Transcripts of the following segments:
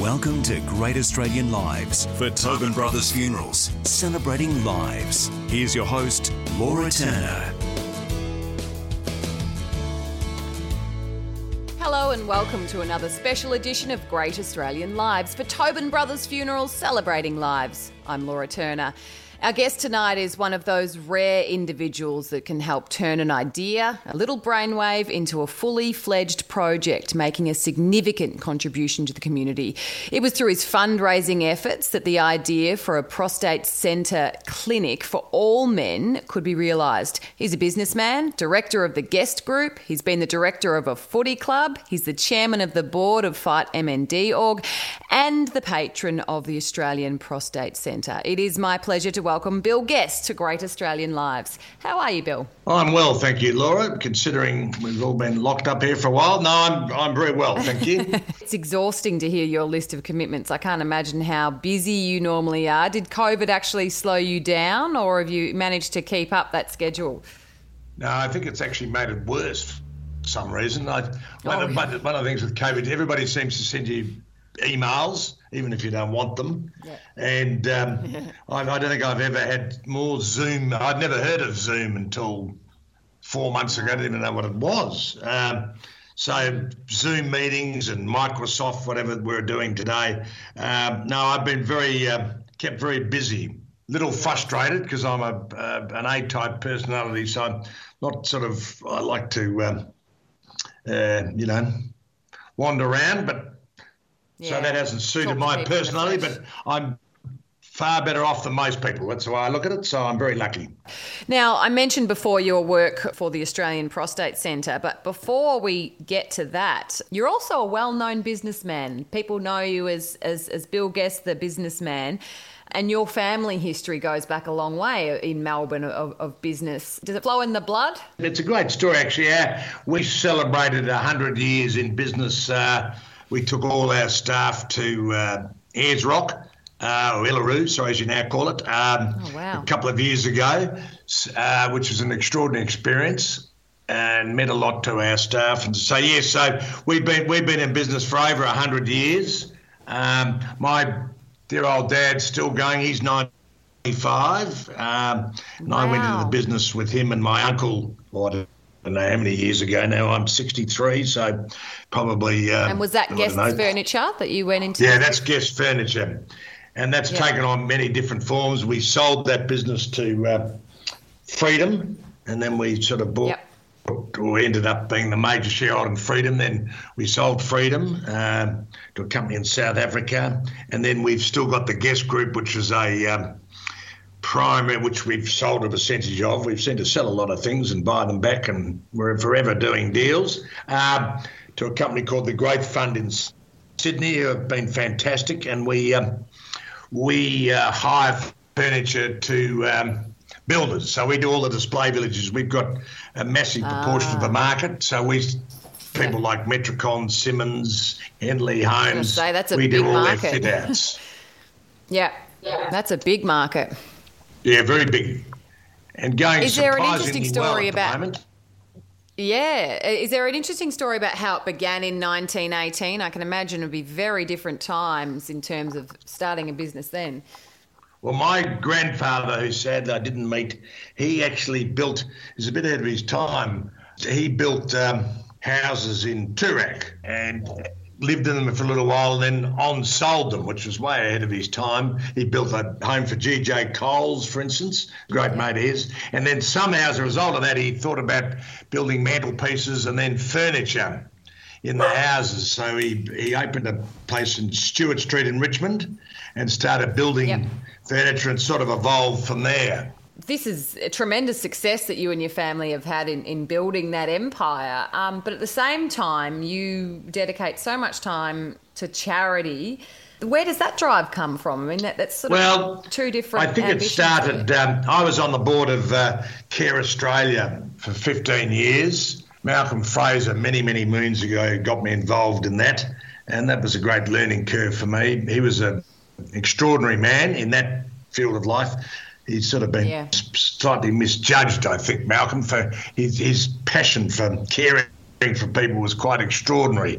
Welcome to Great Australian Lives for Tobin Brothers Funerals, celebrating lives. Here's your host, Laura Turner. Hello and welcome to another special edition of Great Australian Lives for Tobin Brothers Funerals, celebrating lives. I'm Laura Turner. Our guest tonight is one of those rare individuals that can help turn an idea, a little brainwave, into a fully fledged project, making a significant contribution to the community. It was through his fundraising efforts that the idea for a prostate centre clinic for all men could be realised. He's a businessman, director of the Guest Group. He's been the director of a footy club. He's the chairman of the board of Fight MND Org and the patron of the Australian Prostate Centre. It is my pleasure to welcome Bill Guest to Great Australian Lives. How are you, Bill? I'm well, thank you, Laura, considering we've all been locked up here for a while. No, I'm very well, thank you. It's exhausting to hear your list of commitments. I can't imagine how busy you normally are. Did COVID actually slow you down, or have you managed to keep up that schedule? No, I think it's actually made it worse for some reason. One of the things with COVID, everybody seems to send you emails, even if you don't want them. Yeah. And I don't think I've ever had more Zoom. I'd never heard of Zoom until 4 months ago. I didn't even know what it was. So Zoom meetings and Microsoft, whatever we're doing today. No, I've been kept very busy. Little frustrated because I'm an A-type personality, so I'm not I like to, wander around, but so that hasn't suited my personality, but I'm far better off than most people. That's the way I look at it, so I'm very lucky. Now, I mentioned before your work for the Australian Prostate Centre, but before we get to that, you're also a well-known businessman. People know you as Bill Guest, the businessman, and your family history goes back a long way in Melbourne of business. Does it flow in the blood? It's a great story, actually. We celebrated 100 years in business. We took all our staff to Ayers Rock, or Illaroo, sorry, as you now call it, a couple of years ago, which was an extraordinary experience and meant a lot to our staff. And so we've been in business for over 100 years. My dear old dad's still going. He's 95. And I went into the business with him and my uncle, I don't know how many years ago now. I'm 63, so probably... and was that Guest Furniture that you went into? Yeah, that's Guest Furniture. And that's taken on many different forms. We sold that business to Freedom, and then we sort of we ended up being the major shareholder in Freedom. Then we sold Freedom to a company in South Africa. And then we've still got the Guest Group, which is a... primary, which we've sold a percentage of. We've seemed to sell a lot of things and buy them back, and we're forever doing deals, to a company called the Growth Fund in Sydney, who have been fantastic. And we hire furniture to builders. So we do all the display villages. We've got a massive proportion of the market. So people like Metricon, Simmons, Henley Homes, we do all their fit outs. Yeah, that's a big market. Yeah, very big, and going Is there an interesting surprisingly story well at the about? moment. Yeah, is there an interesting story about how it began in 1918? I can imagine it would be very different times in terms of starting a business then. Well, my grandfather, who sadly I didn't meet, he actually built. He's a bit ahead of his time. He built houses in Toorak and lived in them for a little while, and then sold them, which was way ahead of his time. He built a home for G.J. Coles, for instance, great mate of his. And then somehow, as a result of that, he thought about building mantelpieces and then furniture in the houses. So he opened a place in Stewart Street in Richmond and started building furniture, and sort of evolved from there. This is a tremendous success that you and your family have had in building that empire. But at the same time, you dedicate so much time to charity. Where does that drive come from? I mean, that's sort of two different I think it started... I was on the board of Care Australia for 15 years. Malcolm Fraser, many, many moons ago, got me involved in that, and that was a great learning curve for me. He was an extraordinary man in that field of life. He's sort of been slightly misjudged, I think, Malcolm, for his passion for caring for people was quite extraordinary.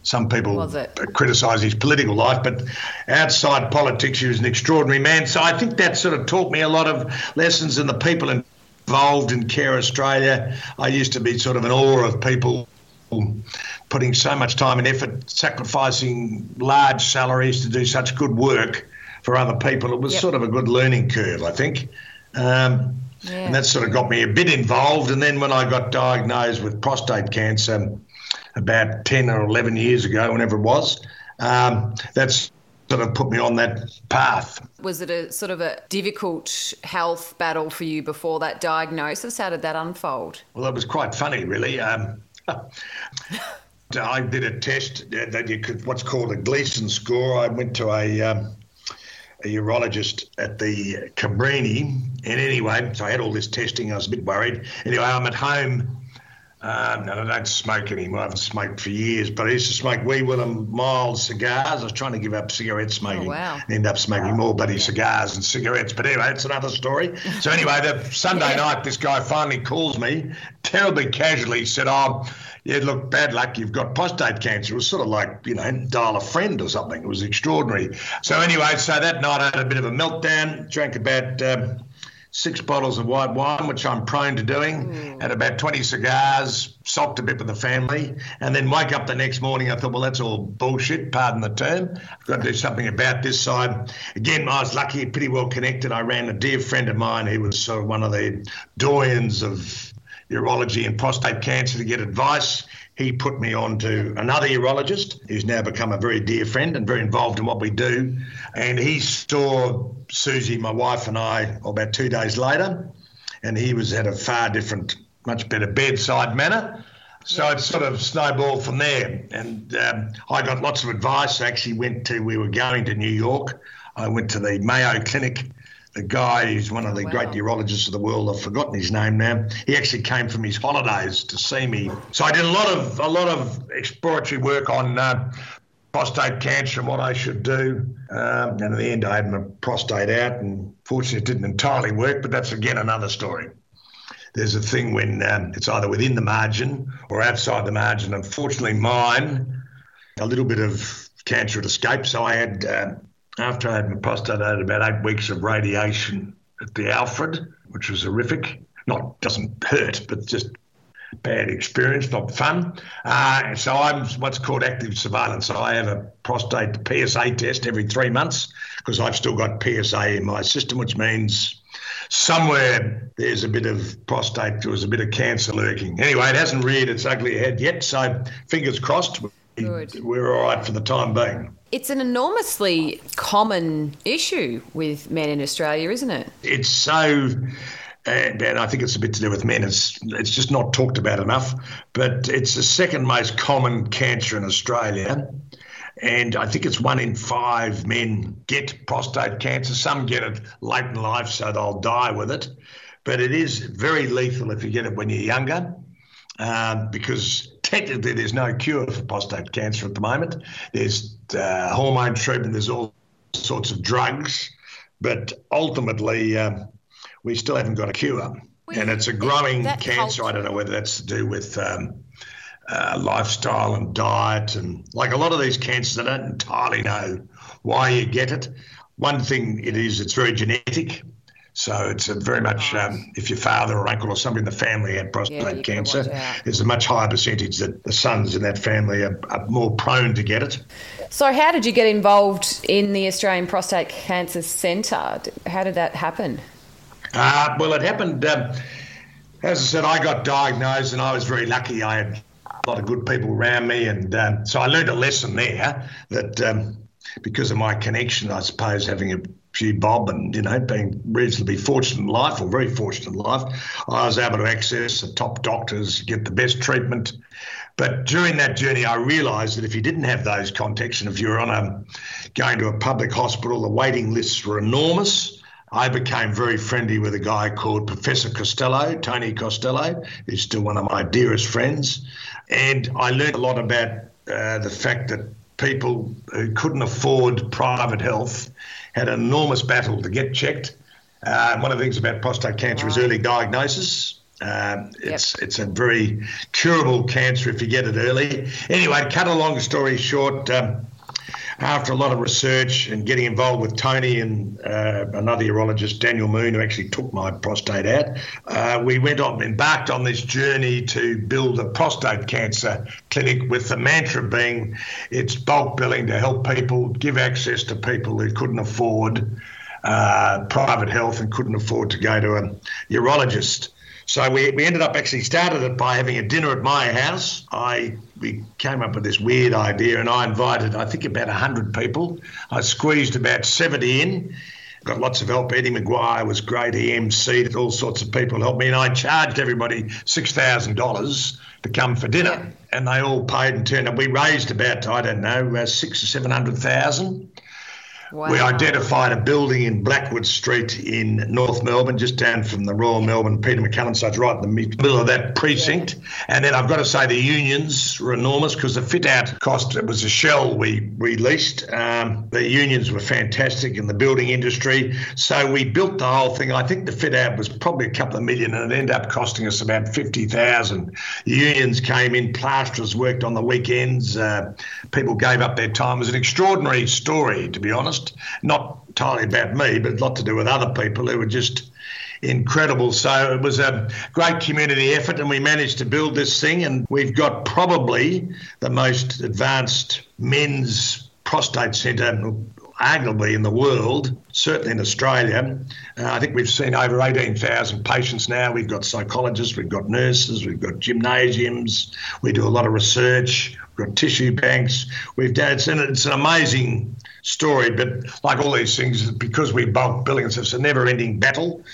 Some people criticise his political life, but outside politics, he was an extraordinary man. So I think that sort of taught me a lot of lessons, and the people involved in Care Australia. I used to be sort of in awe of people putting so much time and effort, sacrificing large salaries to do such good work for other people. It was sort of a good learning curve, I think. And that sort of got me a bit involved. And then when I got diagnosed with prostate cancer about 10 or 11 years ago, whenever it was, that's sort of put me on that path. Was it a sort of a difficult health battle for you before that diagnosis? How did that unfold? Well, it was quite funny, really. I did a test that you could, what's called a Gleason score. I went to a urologist at the Cabrini, and anyway, so I had all this testing. I was a bit worried. Anyway, I'm at home. And I don't smoke anymore. I haven't smoked for years, but I used to smoke wee Willem mild cigars. I was trying to give up cigarette smoking. Oh, wow. End up smoking more bloody cigars and cigarettes. But anyway, it's another story. So anyway, the Sunday night, this guy finally calls me, terribly casually, said, look, bad luck, you've got prostate cancer. It was sort of like, dial a friend or something. It was extraordinary. So anyway, so that night I had a bit of a meltdown, drank about 6 bottles of white wine, which I'm prone to doing, had about 20 cigars, sulked a bit with the family, and then woke up the next morning. I thought, well, that's all bullshit, pardon the term. I've got to do something about this side. Again, I was lucky, pretty well connected. I ran a dear friend of mine who was sort of one of the doyens of urology and prostate cancer to get advice. He put me on to another urologist who's now become a very dear friend and very involved in what we do. And he saw Susie, my wife, and I about 2 days later, and he was at a far different, much better bedside manner. So it sort of snowballed from there. And I got lots of advice. We were going to New York. I went to the Mayo Clinic. The guy who's one of the great urologists of the world, I've forgotten his name now, he actually came from his holidays to see me. So I did a lot of exploratory work on prostate cancer and what I should do. And in the end, I had my prostate out, and fortunately it didn't entirely work, but that's, again, another story. There's a thing when it's either within the margin or outside the margin. Unfortunately, mine, a little bit of cancer had escaped, so I had... after I had my prostate, I had about 8 weeks of radiation at the Alfred, which was horrific. Doesn't hurt, but just bad experience, not fun. So I'm what's called active surveillance. So I have a prostate PSA test every 3 months because I've still got PSA in my system, which means somewhere there's a bit of prostate, there was a bit of cancer lurking. Anyway, it hasn't reared its ugly head yet, so fingers crossed. Good. We're all right for the time being. It's an enormously common issue with men in Australia, isn't it? It's so, and I think it's a bit to do with men. It's just not talked about enough, but it's the second most common cancer in Australia. And I think it's 1 in 5 men get prostate cancer. Some get it late in life, so they'll die with it. But it is very lethal if you get it when you're younger, because technically there's no cure for prostate cancer at the moment. There's hormone treatment, there's all sorts of drugs, but ultimately we still haven't got a cure. And it's a growing cancer. I don't know whether that's to do with lifestyle and diet, and like a lot of these cancers, I don't entirely know why you get it. One thing it's very genetic. So it's very much, if your father or uncle or somebody in the family had prostate cancer, there's a much higher percentage that the sons in that family are more prone to get it. So how did you get involved in the Australian Prostate Cancer Centre? How did that happen? Well, it happened, as I said, I got diagnosed and I was very lucky. I had a lot of good people around me, and so I learned a lesson there that because of my connection, I suppose, having a few bob and, being reasonably fortunate in life, or very fortunate in life, I was able to access the top doctors, get the best treatment. But during that journey, I realised that if you didn't have those contacts, and if you were going to a public hospital, the waiting lists were enormous. I became very friendly with a guy called Professor Costello, Tony Costello, who's still one of my dearest friends. And I learned a lot about the fact that people who couldn't afford private health had an enormous battle to get checked. One of the things about prostate cancer is early diagnosis. It's a very curable cancer if you get it early. Anyway, cut a long story short, after a lot of research and getting involved with Tony and another urologist, Daniel Moon, who actually took my prostate out, we embarked on this journey to build a prostate cancer clinic with the mantra being it's bulk billing to help people, give access to people who couldn't afford private health and couldn't afford to go to a urologist. So we ended up actually started it by having a dinner at my house. We came up with this weird idea and I invited, I think, about 100 people. I squeezed about 70 in. Got lots of help. Eddie Maguire was great. He emceed, all sorts of people helped me. And I charged everybody $6,000 to come for dinner. Yeah. And they all paid and turned up. We raised about, I don't know, 600,000 or 700,000. Wow. We identified a building in Blackwood Street in North Melbourne, just down from the Royal Melbourne Peter McCullum, so it's right in the middle of that precinct. Yeah. And then I've got to say the unions were enormous because the fit-out cost, it was a shell we leased. The unions were fantastic in the building industry. So we built the whole thing. I think the fit-out was probably a couple of million and it ended up costing us about 50,000. The unions came in, plasterers worked on the weekends, people gave up their time. It was an extraordinary story, to be honest. Not entirely about me, but a lot to do with other people who were just incredible. So it was a great community effort and we managed to build this thing, and we've got probably the most advanced men's prostate centre arguably in the world, certainly in Australia. I think we've seen over 18,000 patients now. We've got psychologists, we've got nurses, we've got gymnasiums, we do a lot of research, we've got tissue banks. It's an amazing story, but like all these things, because we bulk billing, it's a never-ending battle.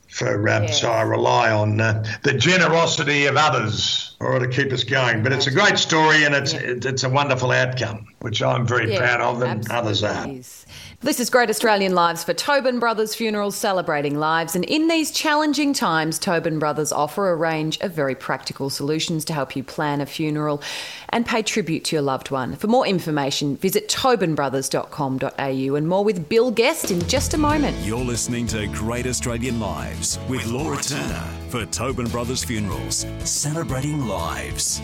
So I rely on the generosity of others to keep us going. But it's a great story and it's a wonderful outcome, which I'm very proud of and others are. This is Great Australian Lives for Tobin Brothers Funerals, celebrating lives. And in these challenging times, Tobin Brothers offer a range of very practical solutions to help you plan a funeral and pay tribute to your loved one. For more information, visit tobinbrothers.com.au, and more with Bill Guest in just a moment. You're listening to Great Australian Lives with Laura Turner for Tobin Brothers Funerals, celebrating lives.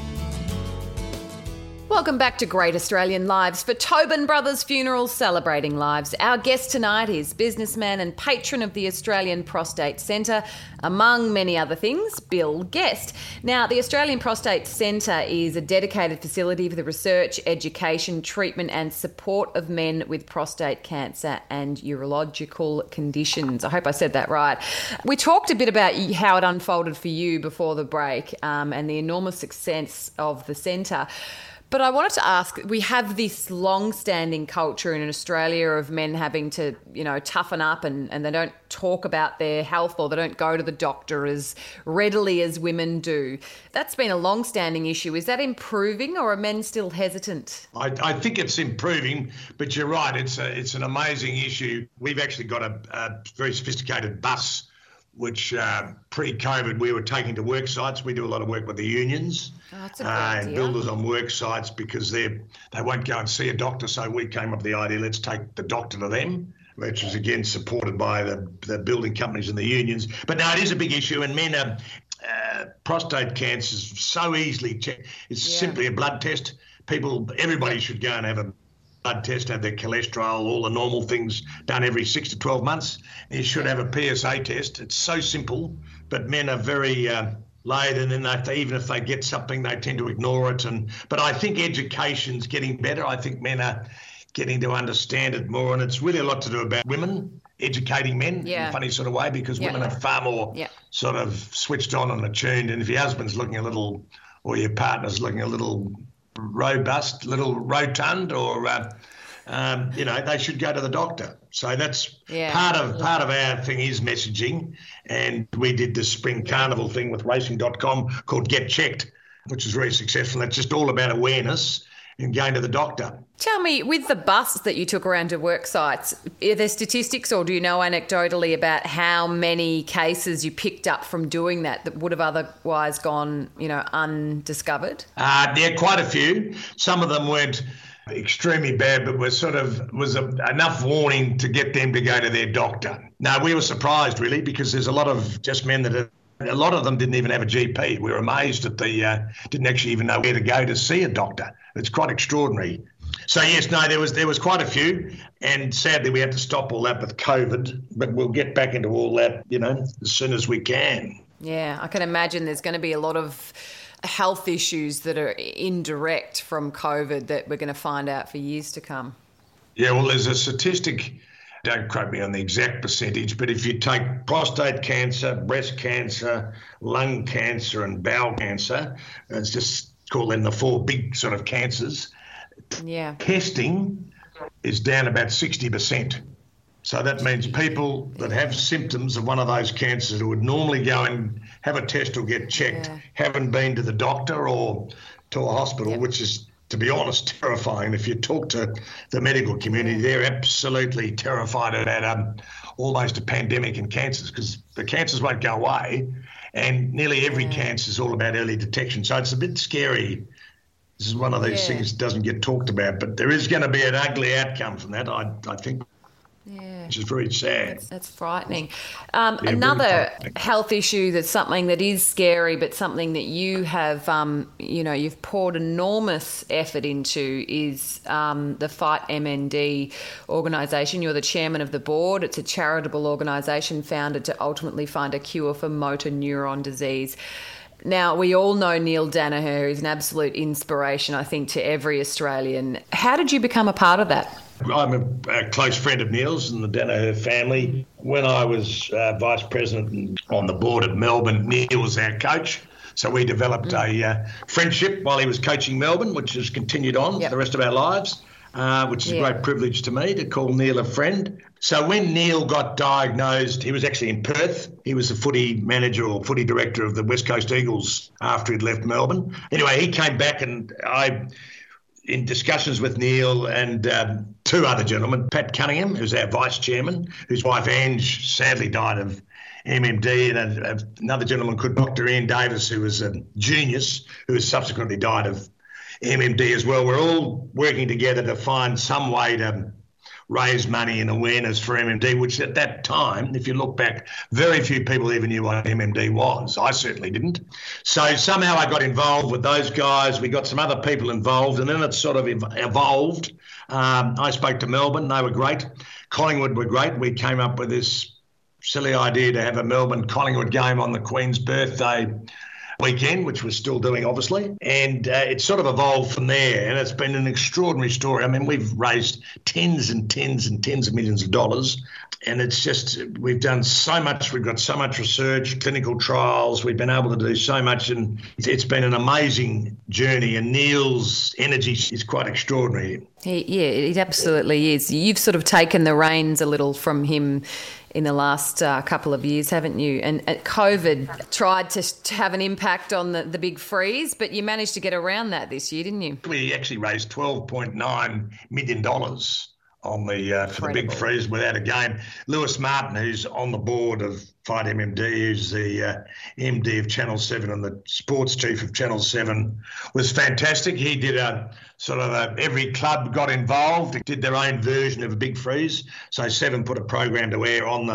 Welcome back to Great Australian Lives for Tobin Brothers Funerals, celebrating lives. Our guest tonight is businessman and patron of the Australian Prostate Centre, among many other things, Bill Guest. Now, the Australian Prostate Centre is a dedicated facility for the research, education, treatment and support of men with prostate cancer and urological conditions. I hope I said that right. We talked a bit about how it unfolded for you before the break and the enormous success of the centre. But I wanted to ask, we have this long-standing culture in Australia of men having to, toughen up and they don't talk about their health or they don't go to the doctor as readily as women do. That's been a long-standing issue. Is that improving or are men still hesitant? I think it's improving, but you're right. It's an amazing issue. We've actually got a very sophisticated bus which pre-COVID we were taking to work sites. We do a lot of work with the unions and builders on work sites because they won't go and see a doctor. So we came up with the idea, let's take the doctor to them, which was again supported by the building companies and the unions. But no, it is a big issue, and men are prostate cancer is so easily checked. It's simply a blood test. Everybody should go and have a blood test, have their cholesterol, all the normal things done every 6 to 12 months. And you should have a PSA test. It's so simple, but men are very laden, and even if they get something, they tend to ignore it. But I think education's getting better. I think men are getting to understand it more, and it's really a lot to do about women educating men in a funny sort of way, because women are far more sort of switched on and attuned. And if your husband's looking a little, or your partner's looking a little robust, little rotund, or they should go to the doctor. So that's part of our thing is messaging. And we did the spring carnival thing with racing.com called Get Checked, which is very successful. It's just all about awareness and going to the doctor. Tell me, with the bus that you took around to work sites, are there statistics or do you know anecdotally about how many cases you picked up from doing that would have otherwise gone, undiscovered? Quite a few. Some of them weren't extremely bad, but was enough warning to get them to go to their doctor. No, we were surprised really, because there's a lot of just men that are A lot of them didn't even have a GP. We were amazed that they didn't actually even know where to go to see a doctor. It's quite extraordinary. So yes, no, there was quite a few, and sadly we had to stop all that with COVID. But we'll get back into all that, as soon as we can. Yeah, I can imagine there's going to be a lot of health issues that are indirect from COVID that we're going to find out for years to come. Yeah, well, there's a statistic. Don't quote me on the exact percentage, but if you take prostate cancer, breast cancer, lung cancer, and bowel cancer, it's just call them the 4 big sort of cancers. Yeah. Testing is down about 60%. So that means people that have symptoms of one of those cancers who would normally go and have a test or get checked haven't been to the doctor or to a hospital, which is, to be honest, terrifying. If you talk to the medical community, they're absolutely terrified about almost a pandemic in cancers, because the cancers won't go away, and nearly every cancer is all about early detection. So it's a bit scary. This is one of those things that doesn't get talked about, but there is going to be an ugly outcome from that, I think. Yeah. Which is very sad. That's frightening. Another health issue that's something that is scary, but something that you have, you've poured enormous effort into is the Fight MND organisation. You're the chairman of the board. It's a charitable organisation founded to ultimately find a cure for motor neuron disease. Now, we all know Neil Daniher is an absolute inspiration, I think, to every Australian. How did you become a part of that? I'm a close friend of Neil's and the Daniher family. When I was vice president on the board at Melbourne, Neil was our coach. So we developed a friendship while he was coaching Melbourne, which has continued on for the rest of our lives, which is a great privilege to me to call Neil a friend. So when Neil got diagnosed, he was actually in Perth. He was the footy manager or footy director of the West Coast Eagles after he'd left Melbourne. Anyway, he came back, and in discussions with Neil and 2 other gentlemen, Pat Cunningham, who's our vice chairman, whose wife Ange sadly died of MND, and another gentleman called Dr. Ian Davis, who was a genius, who has subsequently died of MND as well. We're all working together to find some way to raise money and awareness for MND, which at that time, if you look back, very few people even knew what MND was. I certainly didn't. So somehow I got involved with those guys. We got some other people involved, and then it sort of evolved. I spoke to Melbourne. They were great. Collingwood were great. We came up with this silly idea to have a Melbourne-Collingwood game on the Queen's birthday weekend, which we're still doing, obviously. And it sort of evolved from there, and it's been an extraordinary story. I mean, we've raised tens and tens and tens of millions of dollars, and it's just, we've done so much. We've got so much research, clinical trials. We've been able to do so much, and it's been an amazing journey, and Neil's energy is quite extraordinary. It absolutely is. You've sort of taken the reins a little from him in the last couple of years, haven't you? And COVID tried to have an impact on the big freeze, but you managed to get around that this year, didn't you? We actually raised $12.9 million on for the big freeze without a game. Lewis Martin, who's on the board of Fight MND, who's the MD of Channel 7 and the sports chief of Channel 7, was fantastic. He did every club got involved, did their own version of a big freeze. So 7 put a program to air on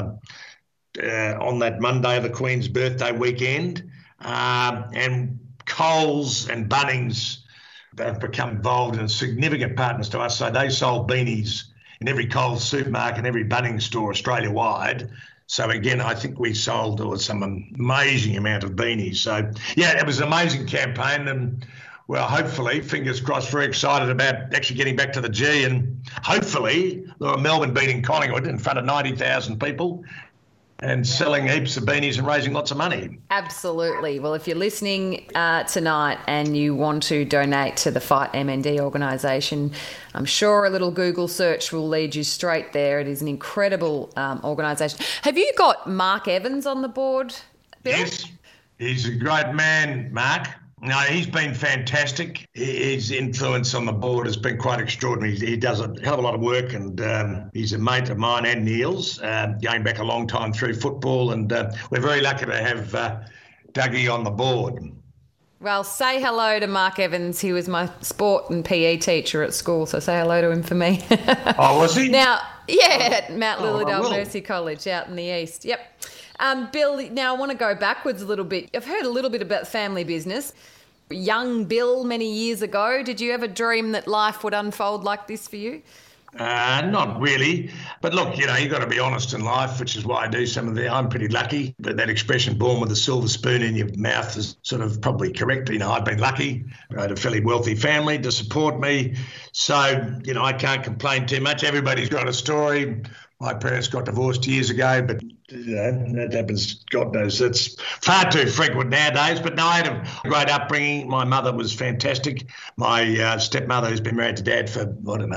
that Monday, the Queen's birthday weekend. And Coles and Bunnings have become involved in significant partners to us. So they sold beanies in every Coles supermarket and every Bunnings store Australia-wide. So again, I think we sold some amazing amount of beanies. So yeah, it was an amazing campaign, and well, hopefully, fingers crossed, very excited about actually getting back to the G, and hopefully Melbourne beating Collingwood in front of 90,000 people and selling heaps of beanies and raising lots of money. Absolutely. Well, if you're listening tonight and you want to donate to the Fight MND organisation, I'm sure a little Google search will lead you straight there. It is an incredible organisation. Have you got Mark Evans on the board, Bill? Yes, he's a great man, Mark. No, he's been fantastic. His influence on the board has been quite extraordinary. He does a hell of a lot of work, and he's a mate of mine and Neil's, going back a long time through football, and we're very lucky to have Dougie on the board. Well, say hello to Mark Evans. He was my sport and PE teacher at school, so say hello to him for me. Oh, was he? Now, yeah, at Mount Lilydale Mercy College out in the east. Yep. Bill, now I want to go backwards a little bit. I've heard a little bit about family business. Young Bill, many years ago, did you ever dream that life would unfold like this for you? Not really. But look, you've got to be honest in life, which is why I do some of I'm pretty lucky. But that expression, born with a silver spoon in your mouth, is sort of probably correct. I've been lucky. I had a fairly wealthy family to support me. So, I can't complain too much. Everybody's got a story. My parents got divorced years ago, but that happens, God knows. It's far too frequent nowadays. But no, I had a great upbringing. My mother was fantastic. My stepmother, who's been married to Dad for,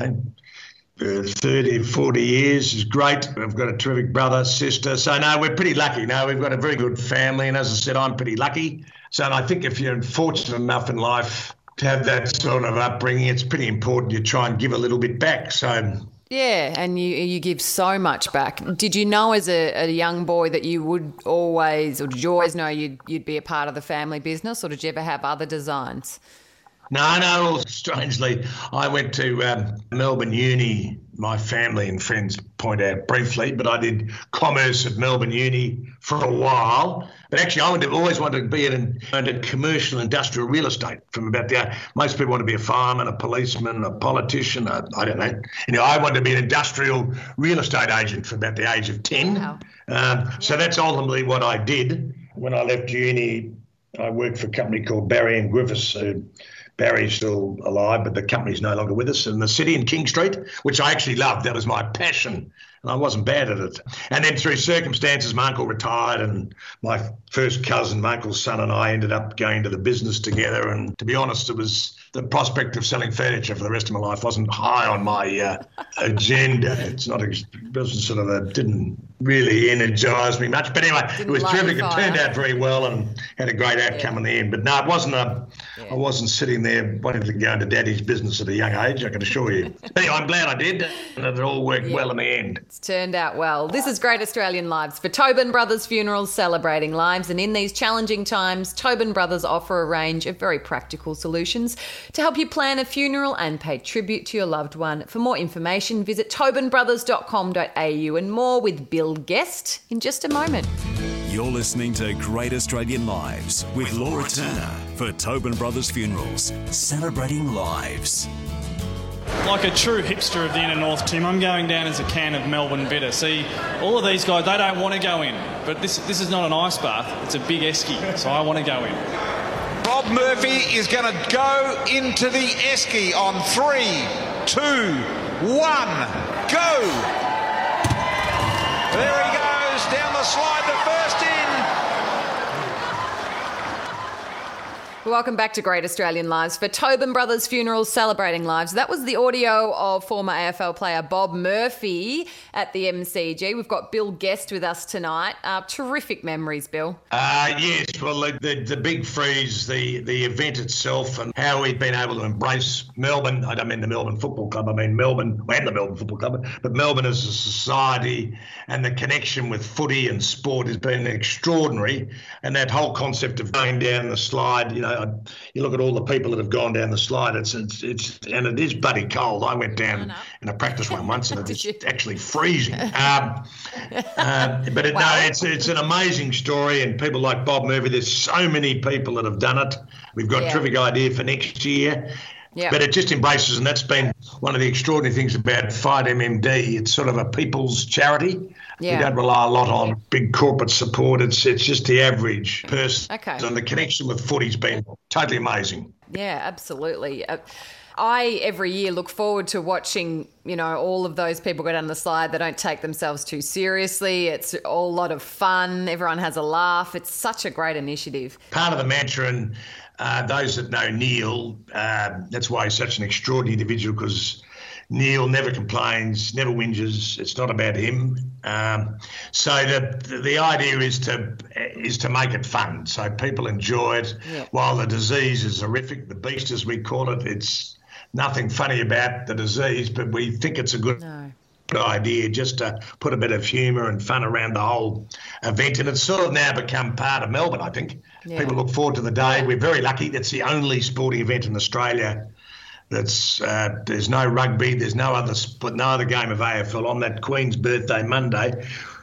30, 40 years, is great. I've got a terrific brother, sister. So, no, we're pretty lucky. No, we've got a very good family. And as I said, I'm pretty lucky. So I think if you're fortunate enough in life to have that sort of upbringing, it's pretty important you try and give a little bit back. So... Yeah, and you give so much back. Did you know as a young boy that you would always, or did you always know you'd be a part of the family business, or did you ever have other designs? No, strangely, I went to Melbourne Uni. My family and friends point out briefly, but I did commerce at Melbourne Uni for a while. But actually, I always wanted to be in commercial industrial real estate from about there. Most people want to be a fireman, a policeman, a politician, I don't know. I wanted to be an industrial real estate agent from about the age of 10. Wow. So that's ultimately what I did. When I left uni, I worked for a company called Barry and Griffiths. Barry's still alive, but the company's no longer with us, in the city in King Street, which I actually loved. That was my passion, and I wasn't bad at it. And then through circumstances, my uncle retired, and my first cousin, my uncle's son, and I ended up going to the business together. And to be honest, it was the prospect of selling furniture for the rest of my life wasn't high on my agenda. Didn't really energise me much. But anyway, it was terrific. It turned out very well and had a great outcome in the end. But no, it wasn't I wasn't sitting there wanting to go into Daddy's business at a young age, I can assure you. Anyway, I'm glad I did, and it all worked well in the end. It's turned out well. This is Great Australian Lives for Tobin Brothers Funerals, celebrating lives. And in these challenging times, Tobin Brothers offer a range of very practical solutions to help you plan a funeral and pay tribute to your loved one. For more information, visit tobinbrothers.com.au, and more with Bill Guest in just a moment. You're listening to Great Australian Lives with Laura Turner for Tobin Brothers Funerals, celebrating lives. Like a true hipster of the inner north, Tim, I'm going down as a can of Melbourne Bitter. See, all of these guys, they don't want to go in, but this is not an ice bath, it's a big esky, so I want to go in. Bob Murphy is going to go into the esky on 3, 2, 1, go! There he goes, down the slide, the first in. Welcome back to Great Australian Lives for Tobin Brothers Funerals, celebrating lives. That was the audio of former AFL player Bob Murphy at the MCG. We've got Bill Guest with us tonight. Terrific memories, Bill. Yes, well, the big freeze, the event itself, and how we've been able to embrace Melbourne. I don't mean the Melbourne Football Club, I mean Melbourne and the Melbourne Football Club, but Melbourne as a society, and the connection with footy and sport has been extraordinary. And that whole concept of going down the slide, you look at all the people that have gone down the slide. It's and it is bloody cold. I went down in a practice one once, and it's actually freezing. It's an amazing story, and people like Bob Murphy. There's so many people that have done it. We've got a terrific idea for next year. Yeah. But it just embraces, and that's been one of the extraordinary things about Fight MMD. It's sort of a people's charity. Yeah. We don't rely a lot on big corporate support. It's just the average person. Okay. And the connection with footy's been totally amazing. Yeah, absolutely. I, every year, look forward to watching, all of those people go down the slide. They don't take themselves too seriously. It's all a lot of fun. Everyone has a laugh. It's such a great initiative. Part of the mantra, and those that know Neil, that's why he's such an extraordinary individual, because Neil never complains, never whinges. It's not about him. So the idea is to make it fun, so people enjoy it. Yeah. While the disease is horrific, the beast as we call it, it's nothing funny about the disease, but we think it's a good idea just to put a bit of humour and fun around the whole event. And it's sort of now become part of Melbourne, I think. Yeah. People look forward to the day. Yeah. We're very lucky. It's the only sporting event in Australia that's there's no rugby, there's no other game of AFL on that Queen's birthday Monday.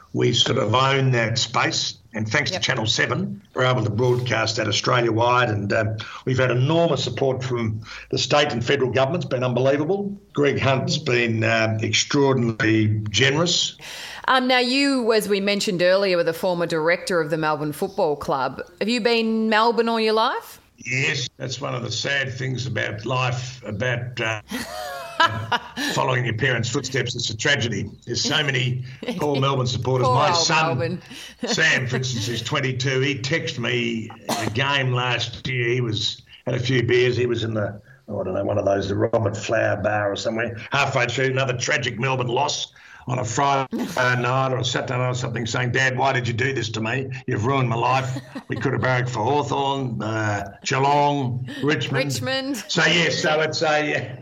we sort of own that space. And thanks to Channel 7, we're able to broadcast that Australia-wide. And we've had enormous support from the state and federal governments. Been unbelievable. Greg Hunt's been extraordinarily generous. Now, you, as we mentioned earlier, were the former director of the Melbourne Football Club. Have you been Melbourne all your life? Yes, that's one of the sad things about life, about following your parents' footsteps. It's a tragedy. There's so many poor Melbourne supporters. My son, Sam, for instance, is 22. He texted me a game last year. He had a few beers. He was in the, I don't know, one of those, the Robert Flower Bar or somewhere. Halfway through, another tragic Melbourne loss on a Friday night or a Saturday night or something, saying, "Dad, why did you do this to me? You've ruined my life. We could have barracked for Hawthorn, Geelong, Richmond." So, yes, so it's a...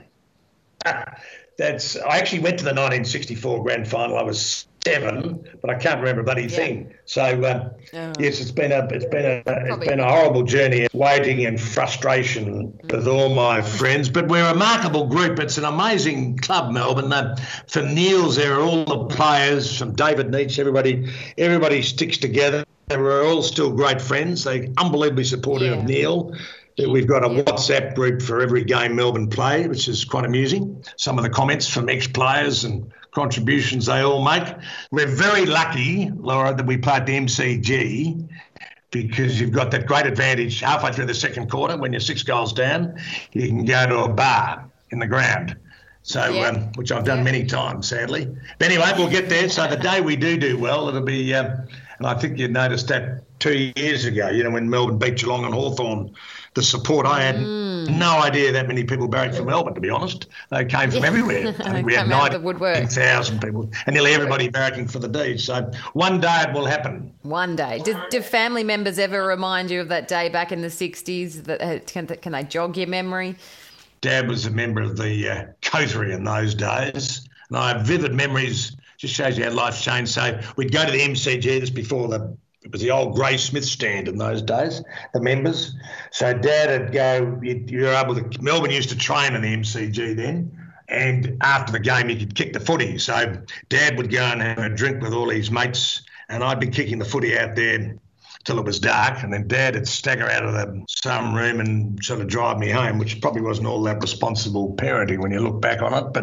I actually went to the 1964 grand final. I was 7, but I can't remember a bloody thing. So yes, it's been a horrible journey, waiting and frustration with all my friends. But we're a remarkable group. It's an amazing club, Melbourne. From Neil's there, all the players, from David Neitz, everybody sticks together. We're all still great friends. They're unbelievably supportive of Neil. We've got a WhatsApp group for every game Melbourne play, which is quite amusing. Some of the comments from ex-players and contributions they all make. We're very lucky, Laura, that we played the MCG, because you've got that great advantage halfway through the second quarter when you're 6 goals down. You can go to a bar in the ground. So, which I've done many times, sadly. But anyway, we'll get there. So the day we do well, it'll be, and I think you noticed that 2 years ago, when Melbourne beat Geelong and Hawthorn, the support, I had no idea that many people barracked for Melbourne, to be honest. They came from everywhere. I think we had 90,000 people, and nearly everybody barracking for the D's. So one day it will happen. One day. Do family members ever remind you of that day back in the 60s? Can they jog your memory? Dad was a member of the coterie in those days, and I have vivid memories. Just shows you how life's changed. So we'd go to the MCG, this before it was the old Gray Smith stand in those days, the members. So Dad would go, you were able to, Melbourne used to train in the MCG then, and after the game you could kick the footy. So Dad would go and have a drink with all his mates, and I'd be kicking the footy out there till it was dark, and then Dad would stagger out of some room and sort of drive me home, which probably wasn't all that responsible parenting when you look back on it.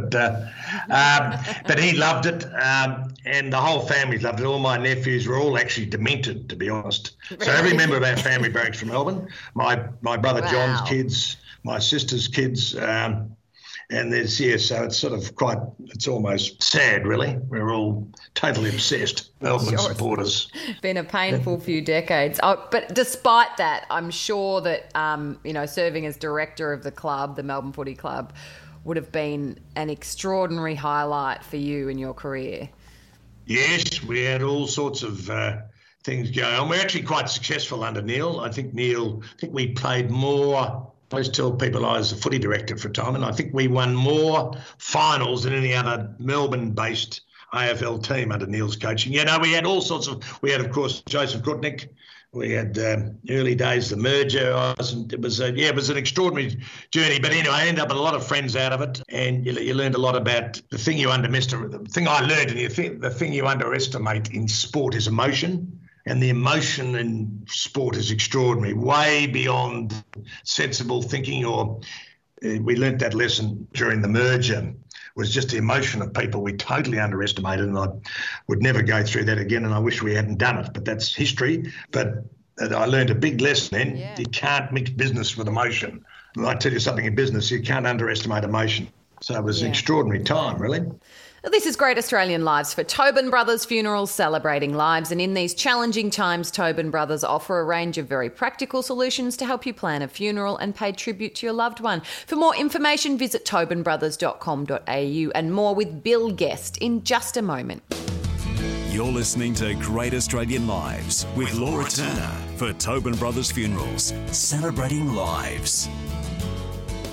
But he loved it, and the whole family loved it. All my nephews were all actually demented, to be honest. So every member of our family barracks from Melbourne. My brother John's kids, my sister's kids, and there's, so it's sort of it's almost sad, really. We're all totally obsessed, Melbourne supporters. It's been a painful few decades. But despite that, I'm sure that, serving as director of the club, the Melbourne Footy Club, would have been an extraordinary highlight for you in your career. Yes, we had all sorts of things going on. We're actually quite successful under Neil. I think we played more. I always tell people I was a footy director for a time, and I think we won more finals than any other Melbourne-based AFL team under Neil's coaching. We had all sorts of... We had, of course, Joseph Krutnik. We had early days, the merger. It was an extraordinary journey. But anyway, I ended up with a lot of friends out of it, and you learned a lot about the thing you underestimate. The thing I learned, and the thing you underestimate in sport is emotion. And the emotion in sport is extraordinary, way beyond sensible thinking. Or we learnt that lesson during the merger, was just the emotion of people we totally underestimated, and I would never go through that again, and I wish we hadn't done it. But that's history. But I learned a big lesson then. Yeah. You can't mix business with emotion. And I tell you something in business, you can't underestimate emotion. So it was an extraordinary time, really. This is Great Australian Lives for Tobin Brothers Funerals, celebrating lives. And in these challenging times, Tobin Brothers offer a range of very practical solutions to help you plan a funeral and pay tribute to your loved one. For more information, visit tobinbrothers.com.au, and more with Bill Guest in just a moment. You're listening to Great Australian Lives with Laura Turner for Tobin Brothers Funerals, celebrating lives.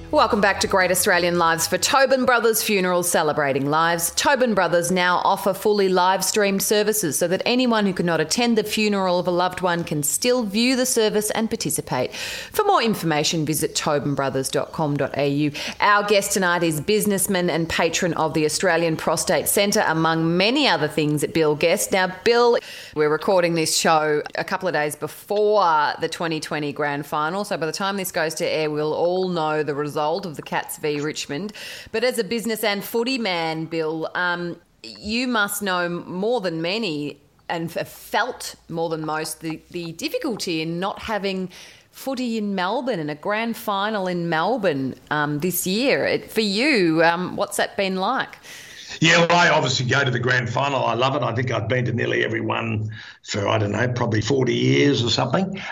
Welcome back to Great Australian Lives for Tobin Brothers Funerals Celebrating Lives. Tobin Brothers now offer fully live-streamed services so that anyone who could not attend the funeral of a loved one can still view the service and participate. For more information, visit tobinbrothers.com.au. Our guest tonight is businessman and patron of the Australian Prostate Centre, among many other things, Bill Guest. Now, Bill, we're recording this show a couple of days before the 2020 Grand Final, so by the time this goes to air, we'll all know the result of the Cats v Richmond. But as a business and footy man, Bill, you must know more than many and have felt more than most the difficulty in not having footy in Melbourne and a grand final in Melbourne this year. For you, what's that been like? Yeah, well, I obviously go to the grand final. I love it. I think I've been to nearly every one for, I don't know, probably 40 years or something.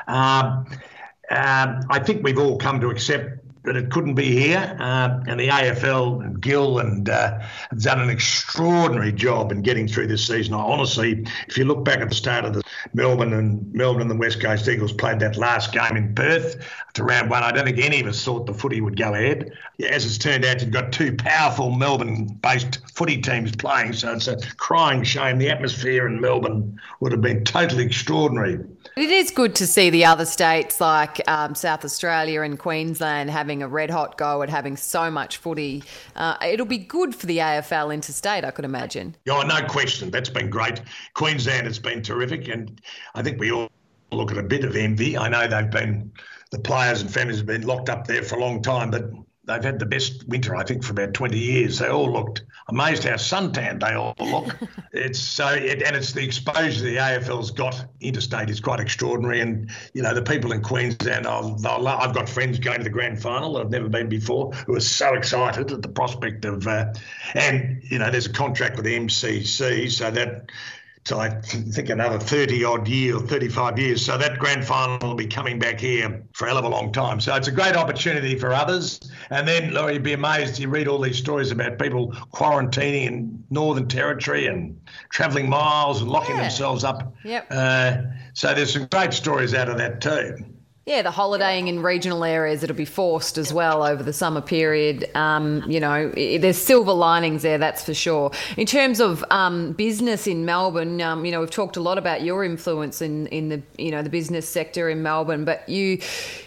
I think we've all come to accept that it couldn't be here, and the AFL and Gill have done an extraordinary job in getting through this season. Honestly, if you look back at the start of the Melbourne and the West Coast Eagles played that last game in Perth to round one, I don't think any of us thought the footy would go ahead. As it's turned out, you've got two powerful Melbourne-based footy teams playing, so it's a crying shame. The atmosphere in Melbourne would have been totally extraordinary. It is good to see the other states like South Australia and Queensland having a red-hot go at having so much footy. It'll be good for the AFL interstate, I could imagine. Oh, no question. That's been great. Queensland has been terrific, and I think we all look at a bit of envy. I know the players and families have been locked up there for a long time, but they've had the best winter, I think, for about 20 years. They all looked amazed how suntanned they all look. It's the exposure the AFL's got interstate is quite extraordinary. And, you know, the people in Queensland, I've got friends going to the grand final that have never been before who are so excited at the prospect of, and, you know, there's a contract with the MCC, so that, so I think another 30-odd year or 35 years. So that grand final will be coming back here for a hell of a long time. So it's a great opportunity for others. And then, Laurie, you'd be amazed. You read all these stories about people quarantining in Northern Territory and travelling miles and locking themselves up. Yep. So there's some great stories out of that too. Yeah, the holidaying in regional areas, it'll be forced as well over the summer period. You know, there's silver linings there, that's for sure. In terms of business in Melbourne, you know, we've talked a lot about your influence in the, you know, the business sector in Melbourne, but we've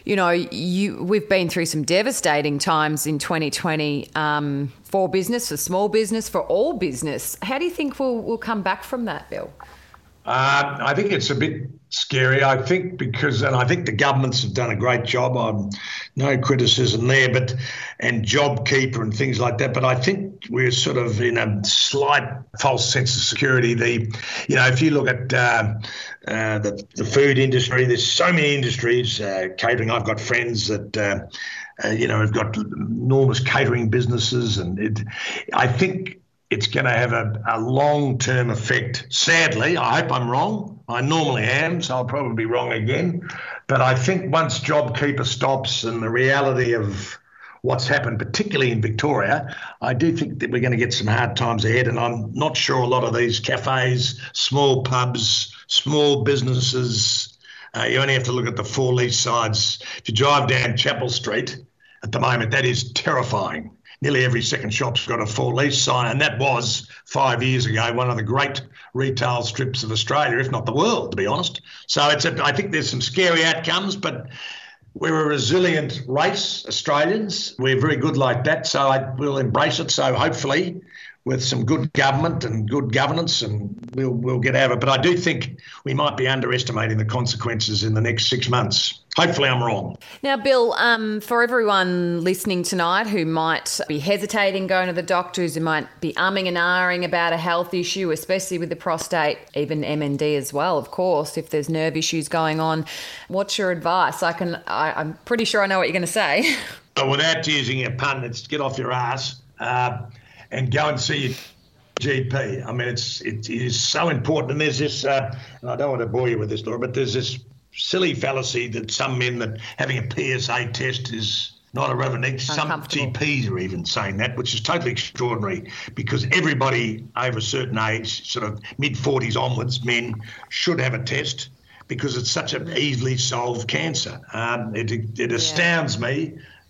been through some devastating times in 2020 for business, for small business, for all business. How do you think we'll come back from that, Bill? I think it's a bit scary, I think, and I think the governments have done a great job. No criticism there, and JobKeeper and things like that. But I think we're sort of in a slight false sense of security. If you look at the food industry, there's so many industries, catering. I've got friends that, have got enormous catering businesses, and I think it's going to have a long-term effect. Sadly, I hope I'm wrong. I normally am, so I'll probably be wrong again. But I think once JobKeeper stops and the reality of what's happened, particularly in Victoria, I do think that we're going to get some hard times ahead. And I'm not sure a lot of these cafes, small pubs, small businesses, you only have to look at the four east sides. If you drive down Chapel Street at the moment, that is terrifying. Nearly every second shop's got a for lease sign, and that was 5 years ago one of the great retail strips of Australia, if not the world, to be honest. So I think there's some scary outcomes, but we're a resilient race, Australians. We're very good like that, so we'll embrace it. So hopefully, with some good government and good governance, and we'll get out of it. But I do think we might be underestimating the consequences in the next 6 months. Hopefully I'm wrong. Now, Bill, for everyone listening tonight who might be hesitating going to the doctors, who might be umming and ahhing about a health issue, especially with the prostate, even MND as well, of course, if there's nerve issues going on, what's your advice? I'm pretty sure I know what you're going to say. Without using a pun, it's get off your ass and go and see your GP. I mean, it is so important. And there's this, and I don't want to bore you with this, Laura, but there's this silly fallacy that some men that having a PSA test is not a relevant. Some GPs are even saying that, which is totally extraordinary, because everybody over a certain age, sort of mid-40s onwards, men should have a test, because it's such an easily solved cancer. It astounds me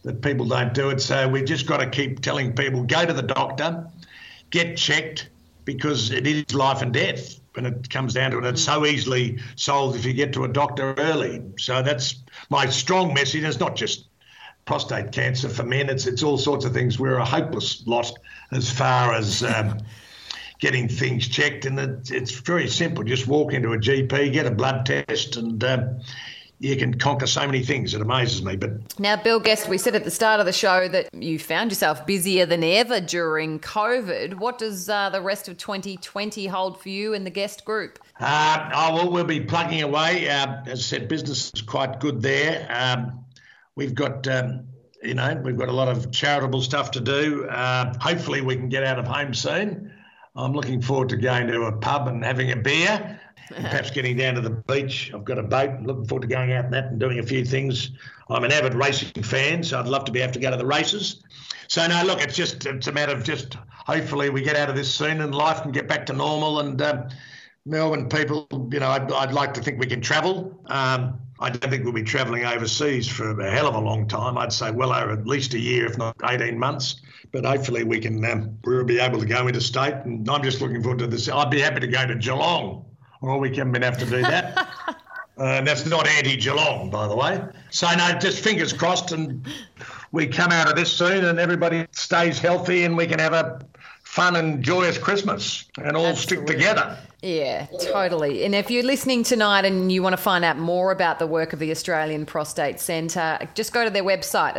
that people don't do it. So we've just got to keep telling people, go to the doctor, get checked, because it is life and death when it comes down to it. It's so easily solved if you get to a doctor early. So that's my strong message. It's not just prostate cancer for men. It's all sorts of things. We're a hopeless lot as far as getting things checked. And it's very simple. Just walk into a GP, get a blood test, and you can conquer so many things. It amazes me. But now, Bill Guest, we said at the start of the show that you found yourself busier than ever during COVID. What does the rest of 2020 hold for you and the Guest group? We'll be plugging away. As I said, business is quite good there. We've got, we've got a lot of charitable stuff to do. Hopefully we can get out of home soon. I'm looking forward to going to a pub and having a beer. And perhaps getting down to the beach. I've got a boat. I'm looking forward to going out in that and doing a few things. I'm an avid racing fan, so I'd love to be able to go to the races. So, no, look, it's a matter of just hopefully we get out of this soon and life can get back to normal. And Melbourne people, I'd like to think we can travel. I don't think we'll be travelling overseas for a hell of a long time. I'd say well over at least a year, if not 18 months. But hopefully we can we'll be able to go interstate. And I'm just looking forward to this. I'd be happy to go to Geelong. Well, we haven't have to do that. That's not anti-Geelong, by the way. So, no, just fingers crossed and we come out of this soon and everybody stays healthy and we can have a fun and joyous Christmas and all stick together. Yeah, totally. And if you're listening tonight and you want to find out more about the work of the Australian Prostate Centre, just go to their website,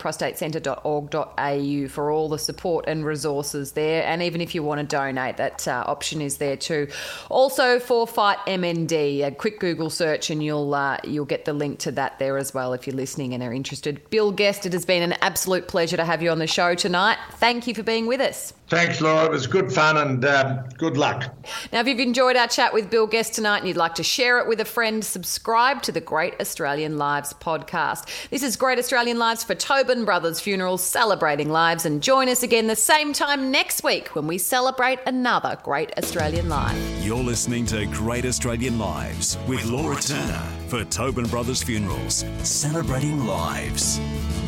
australianprostatecentre.org.au, for all the support and resources there. And even if you want to donate, that option is there too. Also for Fight MND, a quick Google search and you'll get the link to that there as well if you're listening and are interested. Bill Guest, it has been an absolute pleasure to have you on the show tonight. Thank you for being with us. Thanks, Laura. It was good fun and good luck. Now, if you've enjoyed our chat with Bill Guest tonight and you'd like to share it with a friend, subscribe to the Great Australian Lives podcast. This is Great Australian Lives for Tobin Brothers Funerals, celebrating lives, and join us again the same time next week when we celebrate another Great Australian Life. You're listening to Great Australian Lives with Laura Turner for Tobin Brothers Funerals, celebrating lives.